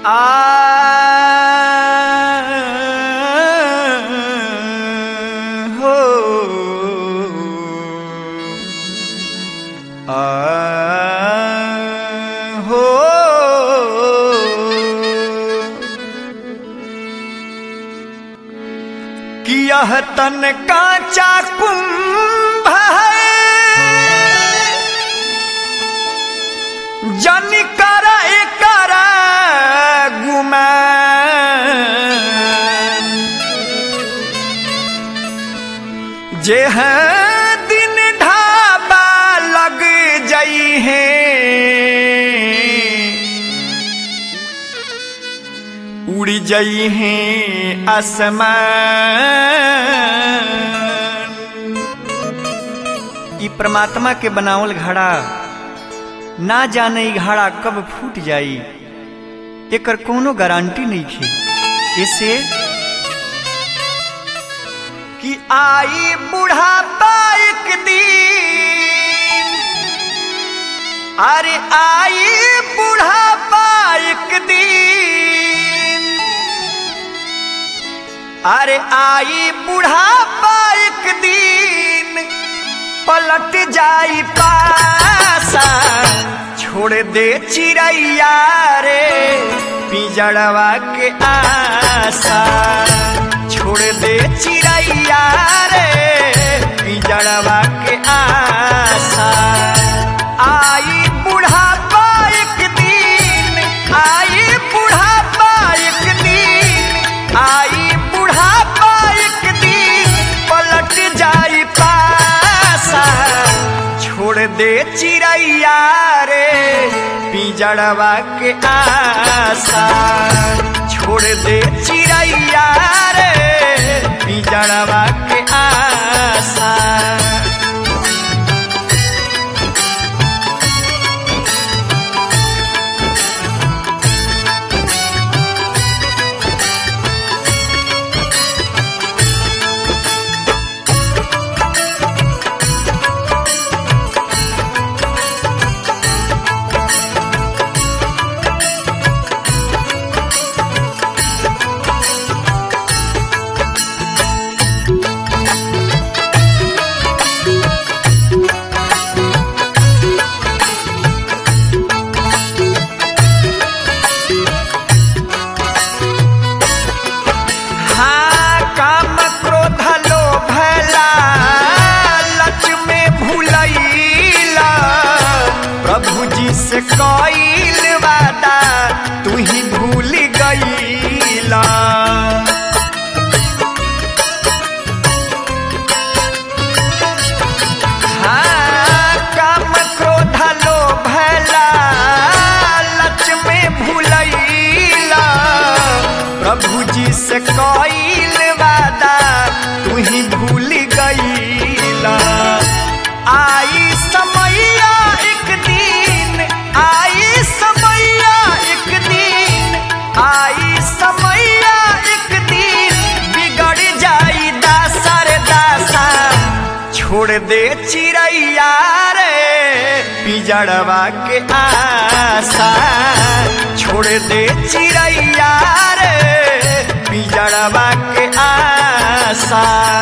हो हो कि यह तन कांचा कुंभ है जन कर कर गुमान जे है दिन ढाबा लग जाई है उड़ जाई है आसमान। ई परमात्मा के बनावल घड़ा ना जाने ई घड़ा कब फूट जाई एकर कोनो गारंटी नहीं खे। इसे कि आई बुढ़ापा एक दिन, अरे आई बुढ़ापा एक दिन, अरे आई बुढ़ापा एक दिन पलट जाई पासा छोड़ दे चिड़ैया रे पिंजड़वा के आशा छोड़ दे चिड़ैया रे पिंजड़वा के आशा। आई बुढ़ापा एक दिन, आई बुढ़ापा एक दिन, आई बुढ़ापा एक दिन पलट जाई पासा छोड़ दे चिड़ैया रे पिंजड़वा के आशा छोड़ दे चिड़ैया रे पिंजड़वा के आशा। से कईल वादा तू ही भूल गईला, हाँ काम क्रोध लोभ लालच में भूलैला प्रभु जी से कईल वादा तू ही भूल गईला। आई समैया एक दिन, आई समैया एक दिन, आई समैया एक दिन बिगड़ जाई दासा रे दासा छोड़ दे चिड़ैया रे पिंजड़वा के आशा छोड़ दे चिड़ैया रे पिंजड़वा के आशा।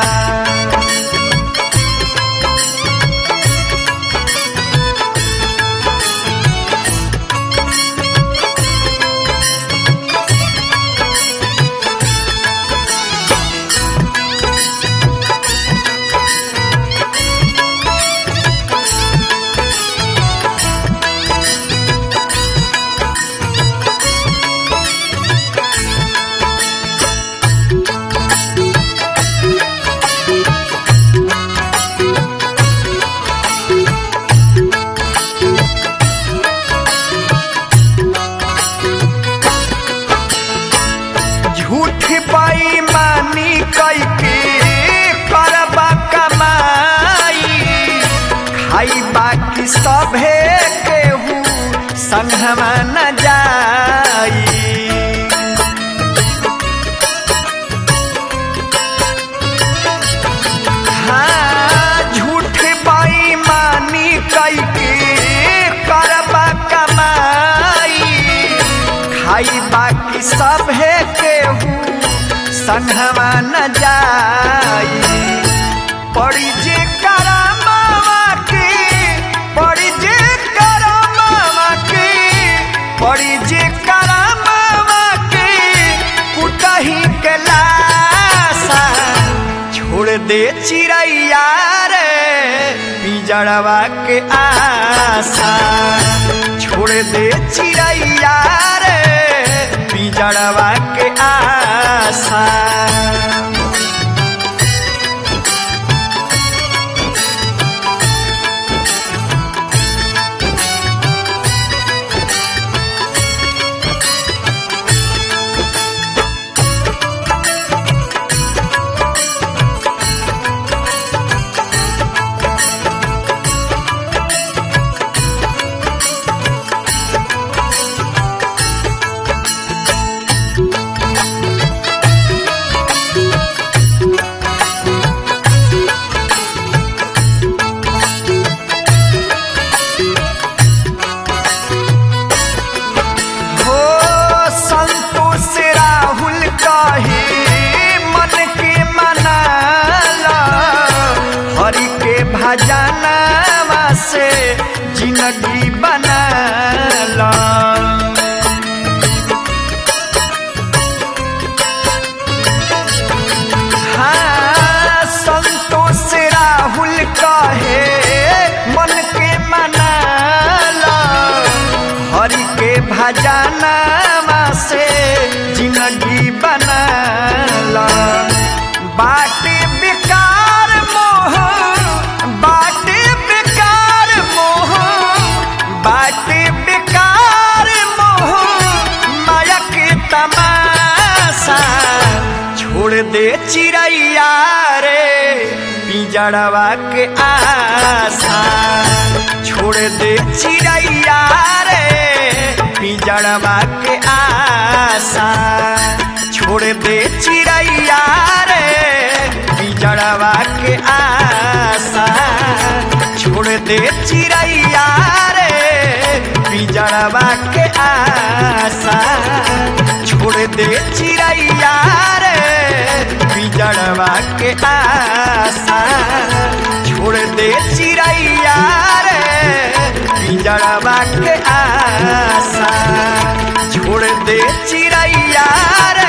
झूठ बेईमानी कइके करबा कमाई खाई बाकी सभे केहू संगमा न जाई। हाँ झूठ बेईमानी कइके करबा कमाई आई बाकी सब है केहू संगवा न जाई पड़ी जे करमावा के पड़ी जे करमावा के पड़ी जे करमावा के कुटही के लासा छोड़ दे चिड़ैया रे पिंजड़वा के आशा छोड़ दे चिड़ैया रे पिंजड़वा के आशा भजनवा से जिंदगी बनाला हाँ संतोष राहुल कहे मन के मनाला हरि के भजनवा से जिंदगी बनाला बाटे बेकार मोह बाटे बेकार मोह बाटे बेकार मोह माया के तमाशा छोड़ दे चिड़ैया रे पिंजड़वा के आशा छोड़ दे चिड़ैया रे पिंजड़वा के आशा छोड़ दे चिड़ैया रे पिंजड़वा के आशा छोड़ दे चिड़ैया रे पिंजड़वा के आशा छोड़ दे चिड़ैया रे पिंजड़वा के आशा छोड़ दे चिड़ैया रे पिंजड़वा के आशा छोड़ दे चिड़ैया रे